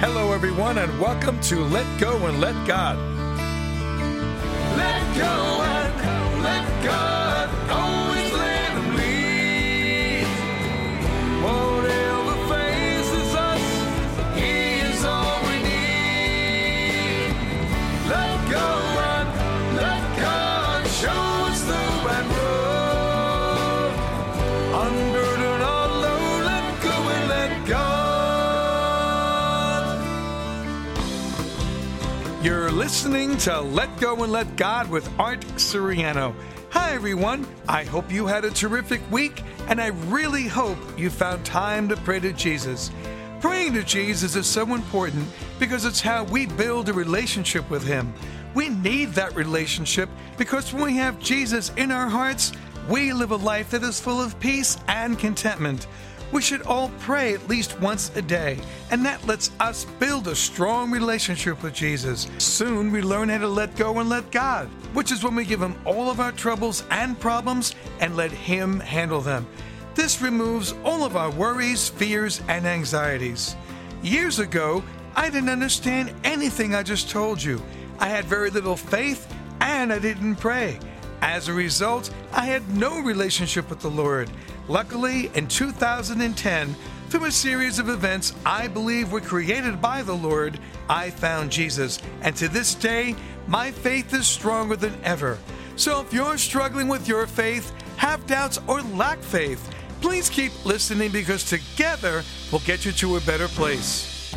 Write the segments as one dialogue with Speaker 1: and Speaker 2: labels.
Speaker 1: Hello, everyone, and welcome to Let Go and Let God. Let go and let God, always let Him lead. Whatever faces us, He is all we need. Let go and let God show us the right road. Unburden our load, let go and let God. You're listening to Let Go and Let God with Art Siriano. Hi, everyone. I hope you had a terrific week, and I really hope you found time to pray to Jesus. Praying to Jesus is so important because it's how we build a relationship with Him. We need that relationship because when we have Jesus in our hearts, we live a life that is full of peace and contentment. We should all pray at least once a day, and that lets us build a strong relationship with Jesus. Soon we learn how to let go and let God, which is when we give Him all of our troubles and problems and let Him handle them. This removes all of our worries, fears, and anxieties. Years ago, I didn't understand anything I just told you. I had very little faith, and I didn't pray. As a result, I had no relationship with the Lord. Luckily, in 2010, through a series of events I believe were created by the Lord, I found Jesus. And to this day, my faith is stronger than ever. So if you're struggling with your faith, have doubts, or lack faith, please keep listening because together we'll get you to a better place.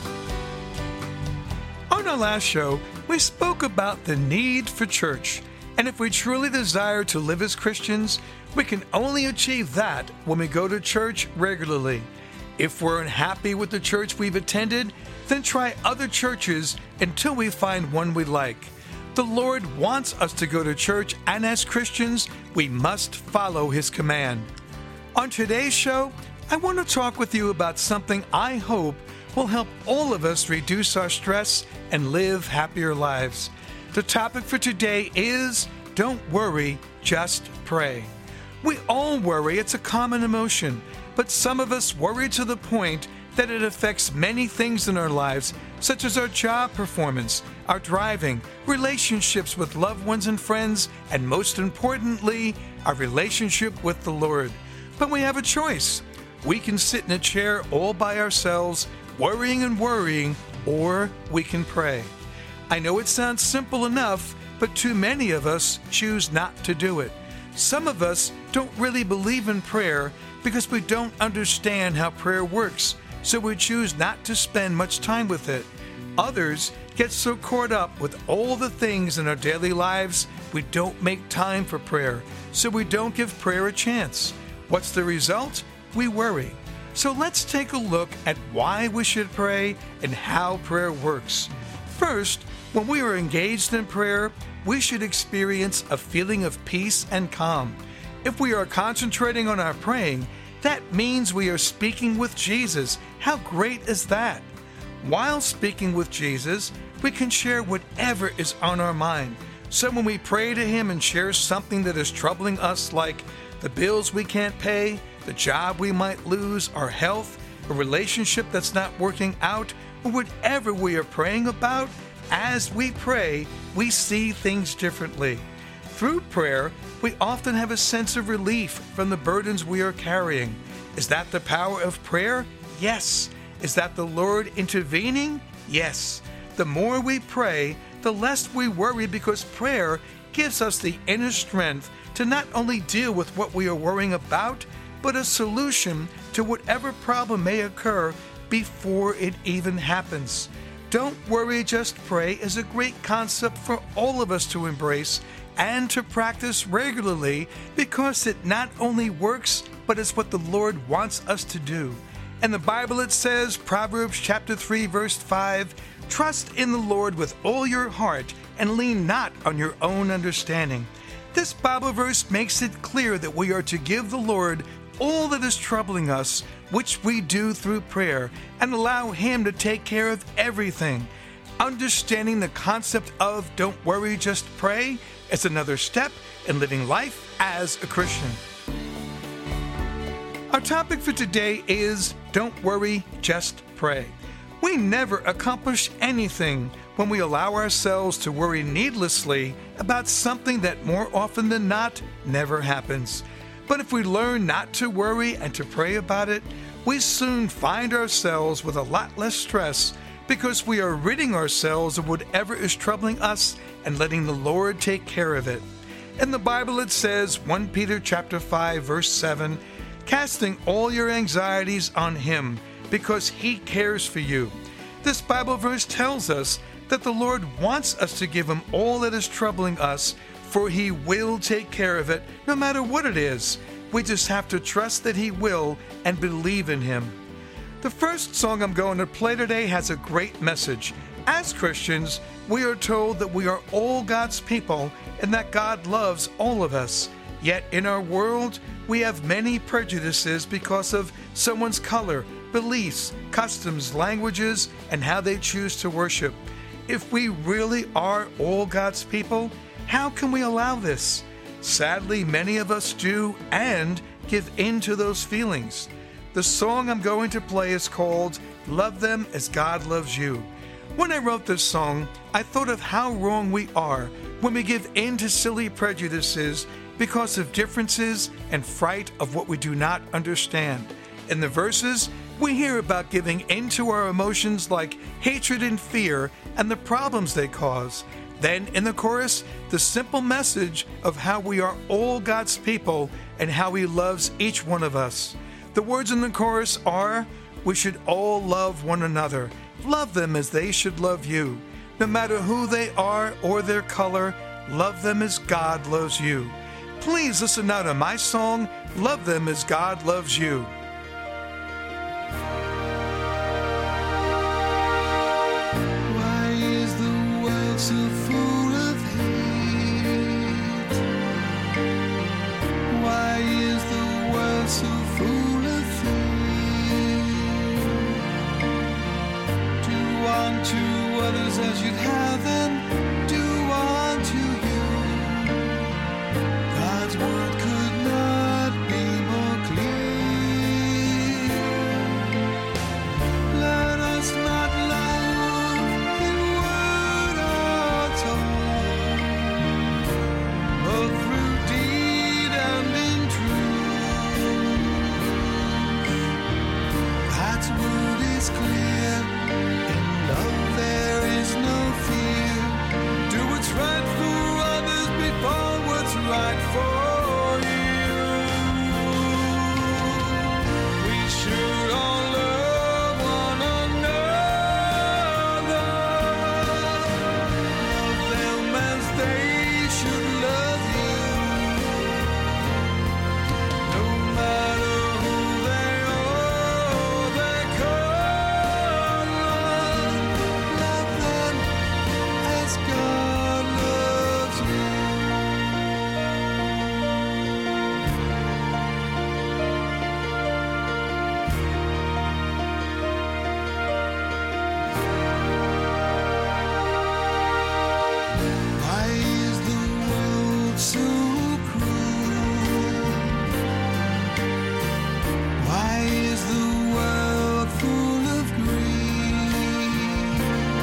Speaker 1: On our last show, we spoke about the need for church. And if we truly desire to live as Christians, we can only achieve that when we go to church regularly. If we're unhappy with the church we've attended, then try other churches until we find one we like. The Lord wants us to go to church, and as Christians, we must follow His command. On today's show, I want to talk with you about something I hope will help all of us reduce our stress and live happier lives. The topic for today is, don't worry, just pray. We all worry, it's a common emotion, but some of us worry to the point that it affects many things in our lives, such as our job performance, our driving, relationships with loved ones and friends, and most importantly, our relationship with the Lord. But we have a choice. We can sit in a chair all by ourselves, worrying and worrying, or we can pray. I know it sounds simple enough, but too many of us choose not to do it. Some of us don't really believe in prayer because we don't understand how prayer works, so we choose not to spend much time with it. Others get so caught up with all the things in our daily lives, we don't make time for prayer, so we don't give prayer a chance. What's the result? We worry. So let's take a look at why we should pray and how prayer works. First, when we are engaged in prayer, we should experience a feeling of peace and calm. If we are concentrating on our praying, that means we are speaking with Jesus. How great is that? While speaking with Jesus, we can share whatever is on our mind. So when we pray to Him and share something that is troubling us, like the bills we can't pay, the job we might lose, our health, a relationship that's not working out, or whatever we are praying about, as we pray, we see things differently. Through prayer, we often have a sense of relief from the burdens we are carrying. Is that the power of prayer? Yes. Is that the Lord intervening? Yes. The more we pray, the less we worry because prayer gives us the inner strength to not only deal with what we are worrying about, but a solution to whatever problem may occur before it even happens. Don't worry, just pray is a great concept for all of us to embrace and to practice regularly because it not only works, but it's what the Lord wants us to do. In the Bible it says, Proverbs chapter 3, verse 5, trust in the Lord with all your heart and lean not on your own understanding. This Bible verse makes it clear that we are to give the Lord all that is troubling us, which we do through prayer, and allow Him to take care of everything. Understanding the concept of don't worry, just pray is another step in living life as a Christian. Our topic for today is don't worry, just pray. We never accomplish anything when we allow ourselves to worry needlessly about something that more often than not never happens. But if we learn not to worry and to pray about it, we soon find ourselves with a lot less stress because we are ridding ourselves of whatever is troubling us and letting the Lord take care of it. In the Bible it says, 1 Peter chapter 5 verse 7, casting all your anxieties on Him because He cares for you. This Bible verse tells us that the Lord wants us to give Him all that is troubling us, for He will take care of it no matter what it is. We just have to trust that He will and believe in Him. The first song I'm going to play today has a great message. As Christians, we are told that we are all God's people and that God loves all of us. Yet in our world, we have many prejudices because of someone's color, beliefs, customs, languages, and how they choose to worship. If we really are all God's people, how can we allow this? Sadly, many of us do and give in to those feelings. The song I'm going to play is called Love Them as God Loves You. When I wrote this song, I thought of how wrong we are when we give in to silly prejudices because of differences and fright of what we do not understand. In the verses, we hear about giving in to our emotions like hatred and fear and the problems they cause. Then in the chorus, the simple message of how we are all God's people and how He loves each one of us. The words in the chorus are, we should all love one another. Love them as they should love you. No matter who they are or their color, love them as God loves you. Please listen now to my song, Love Them as God Loves You.
Speaker 2: Why is the world so full of hate? Why is the world so full of fear? Do unto others as you'd have them do unto you. God's word could not be more clear. Let us not love in word or tone, but through deed and in truth. God's word is clear. In love there is no fear. Do what's right for others before what's right for you. We should all love one another. Love them as they should love you. No matter who they are or their color. Love them as God loves you. Why is the world so cruel? Why is the world full of greed?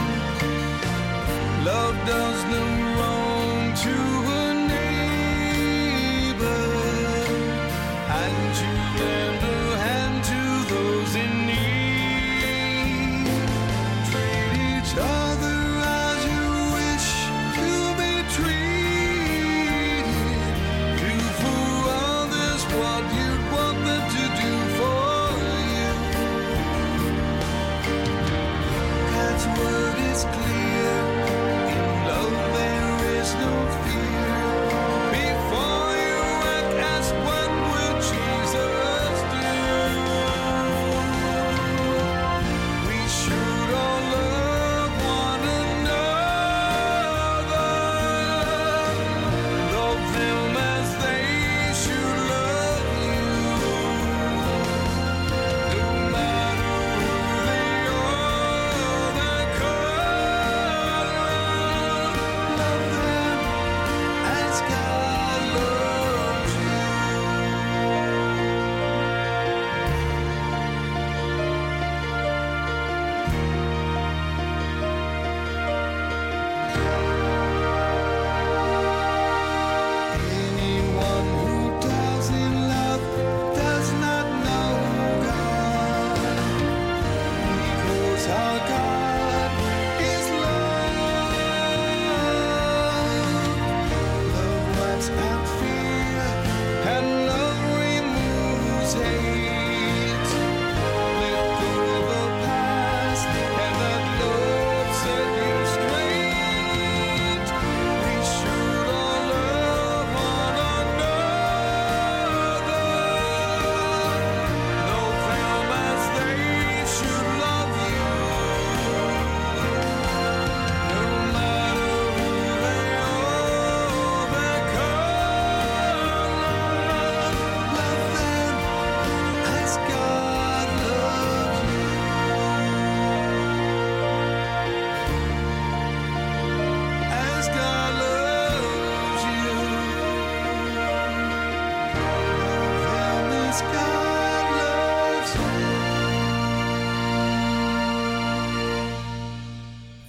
Speaker 2: Love does no wrong to a neighbor, and you lend a hand to those in need. Treat each other as you wish to be treated. Do for others what you'd want them to do for you. God's word is clear. In love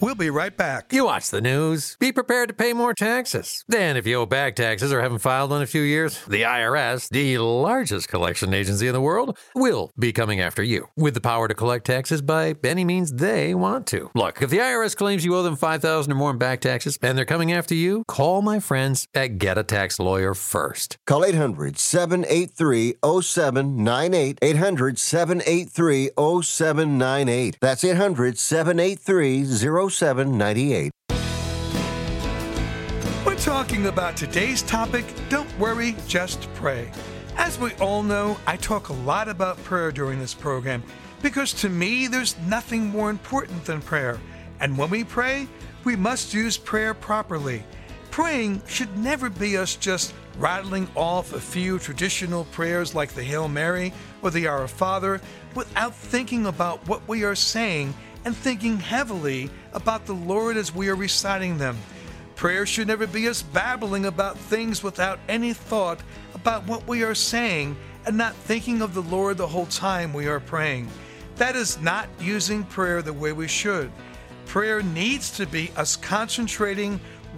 Speaker 1: We'll be right back.
Speaker 3: You watch the news. Be prepared to pay more taxes. Then, if you owe back taxes or haven't filed in a few years, the IRS, the largest collection agency in the world, will be coming after you with the power to collect taxes by any means they want to. Look, if the IRS claims you owe them $5,000 or more in back taxes and they're coming after you, call my friends at Get a Tax Lawyer first.
Speaker 4: Call 800-783-0798. 800-783-0798. That's 800-783-0798.
Speaker 1: We're talking about today's topic, Don't Worry, Just Pray. As we all know, I talk a lot about prayer during this program because to me, there's nothing more important than prayer. And when we pray, we must use prayer properly. Praying should never be us just rattling off a few traditional prayers like the Hail Mary or the Our Father without thinking about what we are saying and thinking heavily about the Lord as we are reciting them. Prayer should never be us babbling about things without any thought about what we are saying and not thinking of the Lord the whole time we are praying. That is not using prayer the way we should. Prayer needs to be us concentrating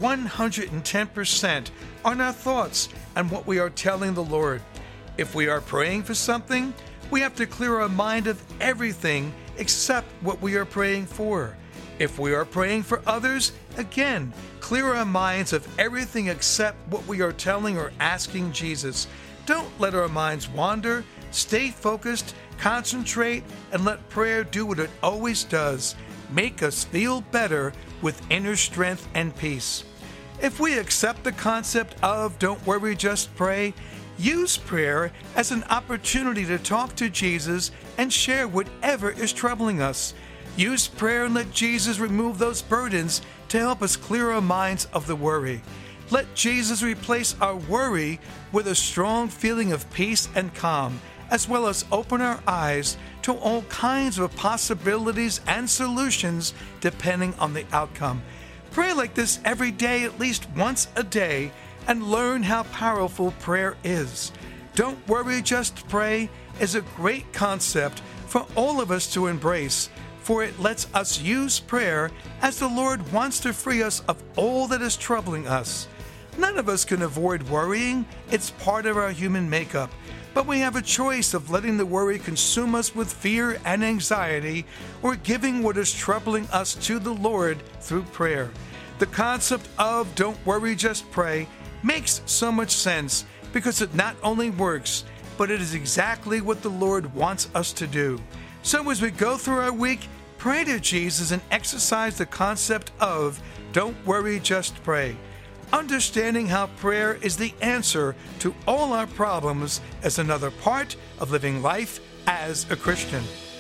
Speaker 1: 110% on our thoughts and what we are telling the Lord. If we are praying for something, we have to clear our mind of everything except what we are praying for. If we are praying for others, again, clear our minds of everything except what we are telling or asking Jesus. Don't let our minds wander. Stay focused, concentrate, and let prayer do what it always does. Make us feel better with inner strength and peace. If we accept the concept of don't worry, just pray, use prayer as an opportunity to talk to Jesus and share whatever is troubling us. Use prayer and let Jesus remove those burdens to help us clear our minds of the worry. Let Jesus replace our worry with a strong feeling of peace and calm, as well as open our eyes to all kinds of possibilities and solutions depending on the outcome. Pray like this every day, at least once a day, and learn how powerful prayer is. Don't worry, just pray is a great concept for all of us to embrace, for it lets us use prayer as the Lord wants to free us of all that is troubling us. None of us can avoid worrying. It's part of our human makeup. But we have a choice of letting the worry consume us with fear and anxiety, or giving what is troubling us to the Lord through prayer. The concept of don't worry, just pray makes so much sense because it not only works, but it is exactly what the Lord wants us to do. So as we go through our week, pray to Jesus and exercise the concept of don't worry, just pray. Understanding how prayer is the answer to all our problems is another part of living life as a Christian.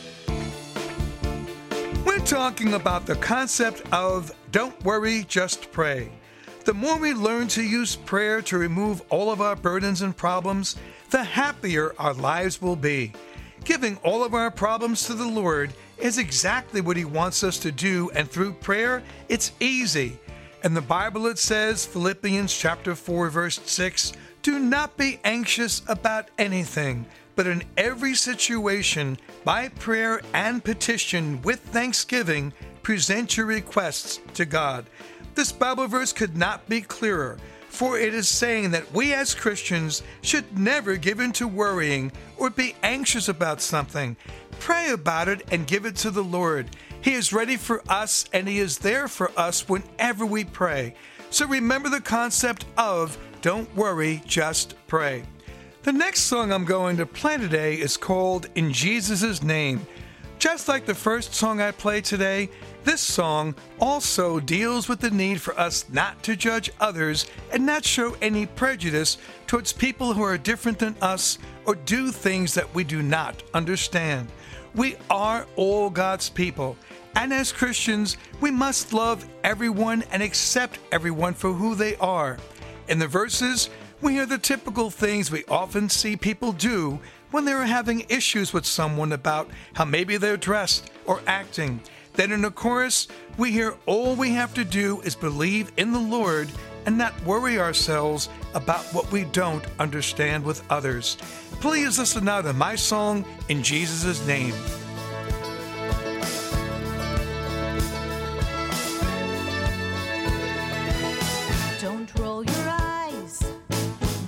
Speaker 1: We're talking about the concept of don't worry, just pray. The more we learn to use prayer to remove all of our burdens and problems, the happier our lives will be. Giving all of our problems to the Lord is exactly what He wants us to do, and through prayer, it's easy. In the Bible it says, Philippians chapter 4, verse 6, do not be anxious about anything, but in every situation, by prayer and petition with thanksgiving, present your requests to God. This Bible verse could not be clearer, for it is saying that we as Christians should never give in to worrying or be anxious about something. Pray about it and give it to the Lord. He is ready for us, and He is there for us whenever we pray. So remember the concept of don't worry, just pray. The next song I'm going to play today is called In Jesus' Name. Just like the first song I played today, this song also deals with the need for us not to judge others and not show any prejudice towards people who are different than us or do things that we do not understand. We are all God's people, and as Christians, we must love everyone and accept everyone for who they are. In the verses, we hear the typical things we often see people do when they're having issues with someone about how maybe they're dressed or acting. Then in the chorus, we hear all we have to do is believe in the Lord and not worry ourselves about what we don't understand with others. Please listen now to my song, In Jesus' Name.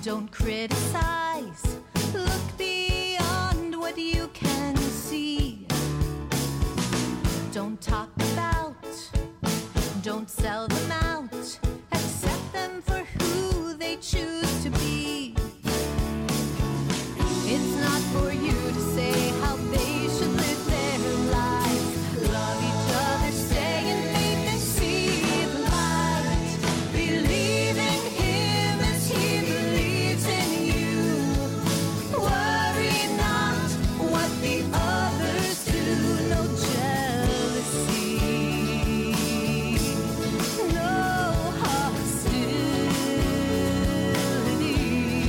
Speaker 5: Don't criticize. Look beyond what you can see. Don't talk about. Don't sell them out. Accept them for who they choose to be. It's not for you to say how they should live their lives. Love each other, stay in faith and see the light. Believe in him as he believes in you. Worry not what the others do. No jealousy, no hostility.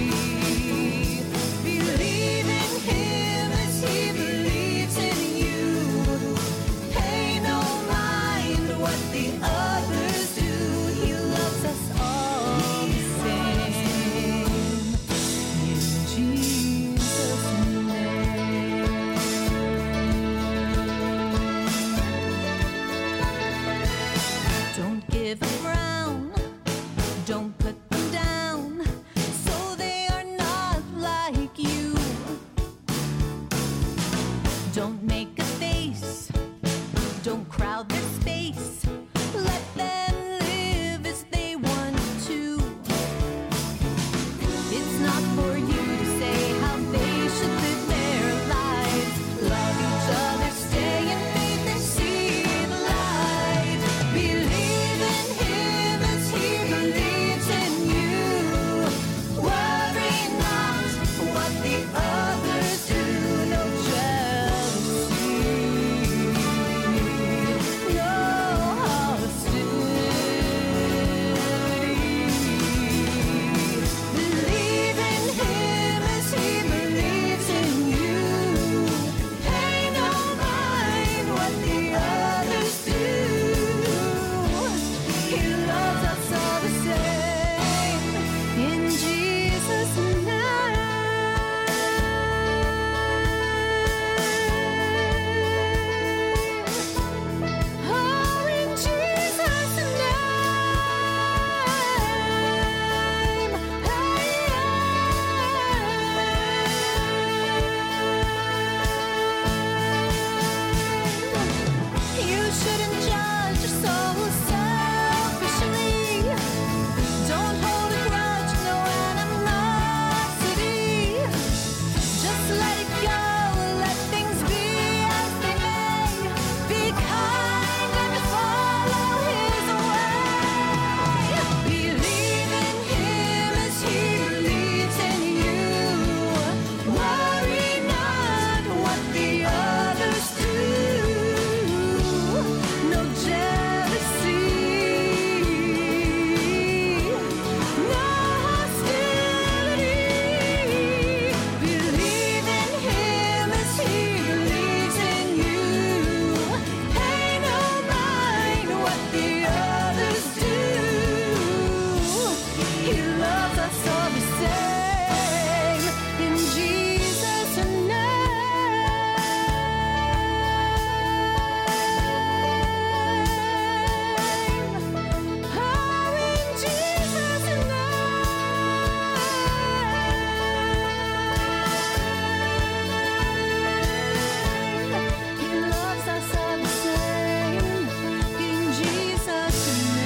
Speaker 5: Believe in him as he believes in you. Pay no mind what the others do. He loves us all the same. In Jesus' name. Don't give a frown. Don't put them down. So they are not like you. Don't make a face. Don't crowd their space. Let them live as they want to. It's not for you to say how they should live their lives. Love each other, stay in faith and see the light. Believe in him as he believes in you. Worry not what the others do. No jealousy, no hostility. Believe in him as he believes in you. Pay no mind what the others do. He loves us all the same. In Jesus' name. Oh, in Jesus' name. You shouldn't judge your soul selfishly. Don't hold a grudge, no animosity. Just let it go, let things be as they may. Be kind and follow his way. Believe in him as he believes in you. Worry not what the others do. No jealousy, no hostility. Believe in him as he believes in you. Pay no mind what the others do. He loves us all the same. In Jesus' name. Oh, in Jesus' name. He loves us all the same. In Jesus'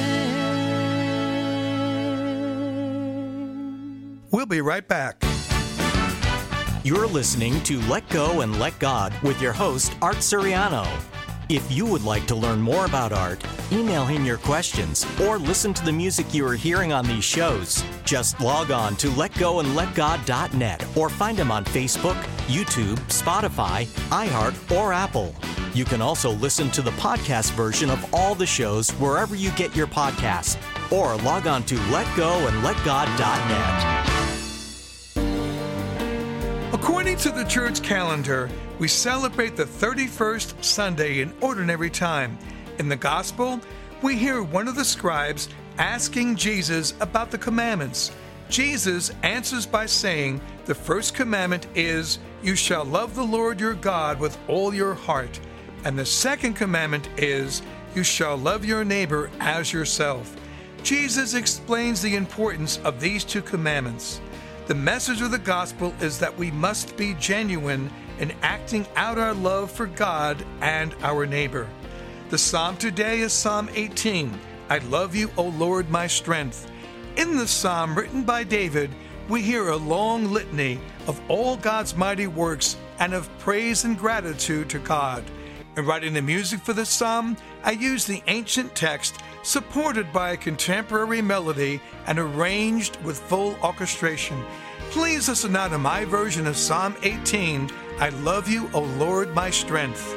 Speaker 5: name.
Speaker 1: We'll be right back.
Speaker 6: You're listening to Let Go and Let God with your host, Art Suriano. If you would like to learn more about Art, email him your questions, or listen to the music you are hearing on these shows, just log on to letgoandletgod.net or find him on Facebook, YouTube, Spotify, iHeart, or Apple. You can also listen to the podcast version of all the shows wherever you get your podcasts, or log on to letgoandletgod.net.
Speaker 1: According to the church calendar, we celebrate the 31st Sunday in Ordinary Time. In the Gospel, we hear one of the scribes asking Jesus about the commandments. Jesus answers by saying, the first commandment is, you shall love the Lord your God with all your heart. And the second commandment is, you shall love your neighbor as yourself. Jesus explains the importance of these two commandments. The message of the gospel is that we must be genuine in acting out our love for God and our neighbor. The psalm today is Psalm 18, I love you, O Lord, my strength. In the psalm written by David, we hear a long litany of all God's mighty works and of praise and gratitude to God. In writing the music for this psalm, I used the ancient text supported by a contemporary melody and arranged with full orchestration. Please listen now to my version of Psalm 18, I love you, O Lord, my strength.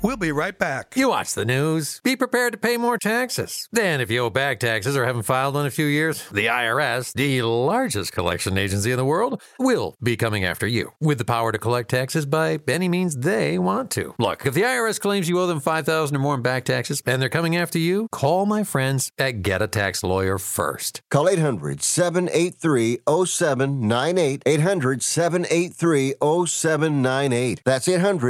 Speaker 1: We'll be right back.
Speaker 3: You watch the news. Be prepared to pay more taxes. Then, if you owe back taxes or haven't filed in a few years, the IRS, the largest collection agency in the world, will be coming after you with the power to collect taxes by any means they want to. Look, if the IRS claims you owe them $5,000 or more in back taxes and they're coming after you, call my friends at Get a Tax Lawyer first.
Speaker 4: Call 800-783-0798. 800-783-0798. That's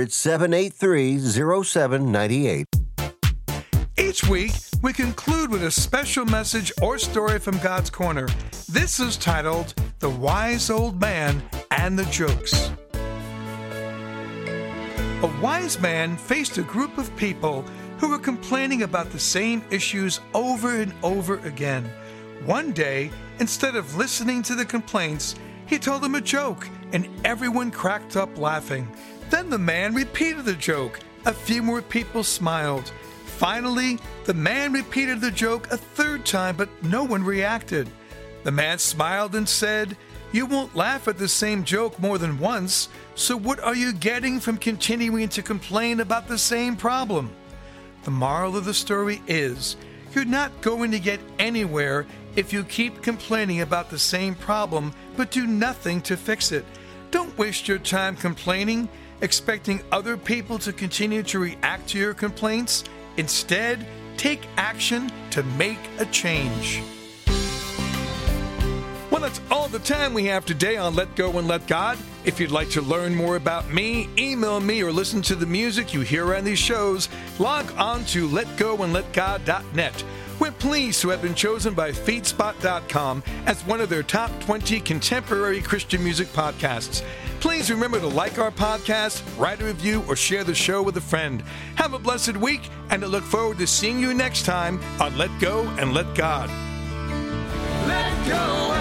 Speaker 4: 800-783-0798.
Speaker 1: Each week, we conclude with a special message or story from God's Corner. This is titled, The Wise Old Man and the Jokes. A wise man faced a group of people who were complaining about the same issues over and over again. One day, instead of listening to the complaints, he told them a joke, and everyone cracked up laughing. Then the man repeated the joke. A few more people smiled. Finally, the man repeated the joke a third time, but no one reacted. The man smiled and said, "You won't laugh at the same joke more than once, so what are you getting from continuing to complain about the same problem?" The moral of the story is, you're not going to get anywhere if you keep complaining about the same problem but do nothing to fix it. Don't waste your time complaining, expecting other people to continue to react to your complaints. Instead, take action to make a change. Well, that's all the time we have today on Let Go and Let God. If you'd like to learn more about me, email me, or listen to the music you hear on these shows, log on to letgoandletgod.net. We're pleased to have been chosen by Feedspot.com as one of their top 20 contemporary Christian music podcasts. Please remember to like our podcast, write a review, or share the show with a friend. Have a blessed week, and I look forward to seeing you next time on Let Go and Let God.
Speaker 2: Let go